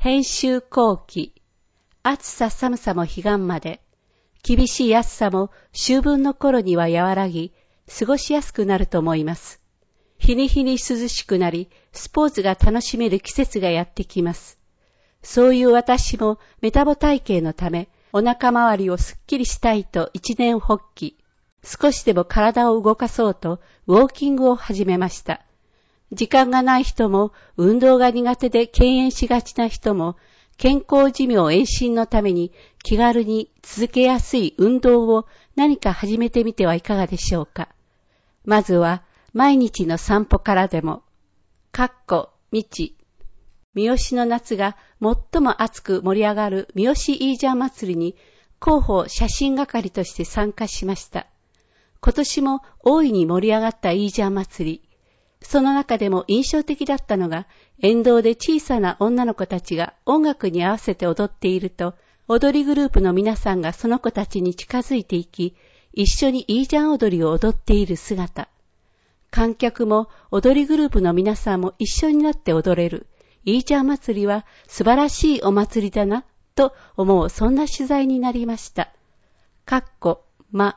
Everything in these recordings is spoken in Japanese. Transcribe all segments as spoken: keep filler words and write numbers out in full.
編集後期、暑さ寒さも彼岸まで、厳しい暑さも秋分の頃には和らぎ、過ごしやすくなると思います。日に日に涼しくなり、スポーツが楽しめる季節がやってきます。そういう私もメタボ体型のため、お腹周りをすっきりしたいと一年発起、少しでも体を動かそうとウォーキングを始めました。時間がない人も、運動が苦手で敬遠しがちな人も、健康寿命延伸のために気軽に続けやすい運動を何か始めてみてはいかがでしょうか。まずは毎日の散歩からでも、かっこ未知。三好の夏が最も熱く盛り上がる三好イージャー祭りに広報写真係として参加しました。今年も大いに盛り上がったイージャー祭り。その中でも印象的だったのが、沿道で小さな女の子たちが音楽に合わせて踊っていると、踊りグループの皆さんがその子たちに近づいていき、一緒にイージャン踊りを踊っている姿。観客も踊りグループの皆さんも一緒になって踊れる。イージャン祭りは素晴らしいお祭りだな、と思うそんな取材になりました。かっこ、ま。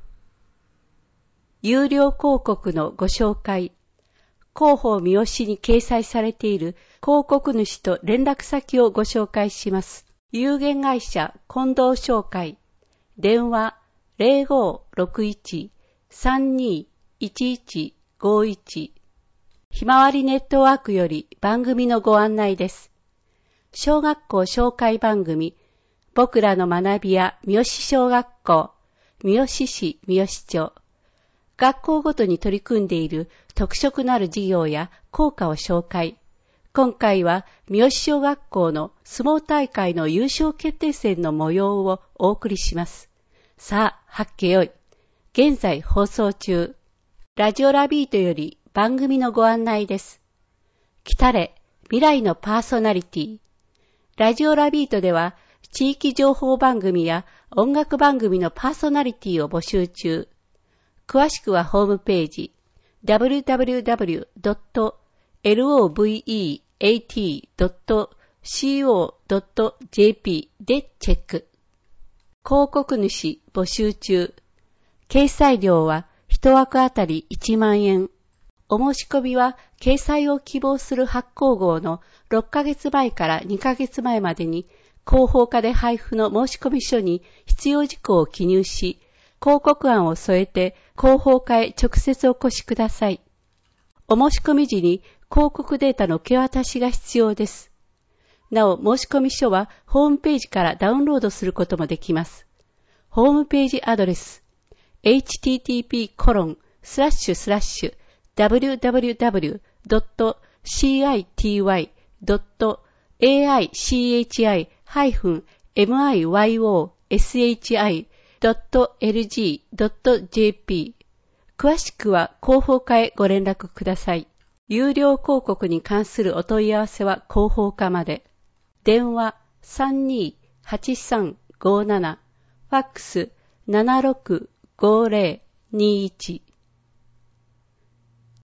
有料広告のご紹介。広報三好に掲載されている広告主と連絡先をご紹介します。有限会社近藤商会。電話 ゼロごーろくいち さんにーいちいちごいち。ひまわりネットワークより番組のご案内です。小学校紹介番組、僕らの学びや三好小学校、三好市三好町。学校ごとに取り組んでいる特色のある事業や効果を紹介。今回は三好小学校の相撲大会の優勝決定戦の模様をお送りします。さあ、はっけよい。現在放送中。ラジオラビートより番組のご案内です。来たれ、未来のパーソナリティ。ラジオラビートでは地域情報番組や音楽番組のパーソナリティを募集中。詳しくはホームページ ダブリューダブリューダブリュードットロブイエーティードットコードットジェーピー でチェック。広告主募集中。掲載料は一枠あたりいちまんえん。お申し込みは掲載を希望する発行号のろっかげつまえからにかげつまえまでに広報課で配布の申込書に必要事項を記入し、広告案を添えて広報課へ直接お越しください。お申し込み時に広告データの受け渡しが必要です。なお、申込書はホームページからダウンロードすることもできます。ホームページアドレス エイチティーティーピーコロンスラッシュスラッシュダブリューダブリューダブリュードットシーアイティーワイドットエーアイシーエイチアイハイフンエムアイワイオーエスエイチアイドットエルジードットジェーピー。詳しくは広報課へご連絡ください。有料広告に関するお問い合わせは広報課まで。電話 さんにーはちさんごーなな、ファックス ななろくごーぜろにーいち。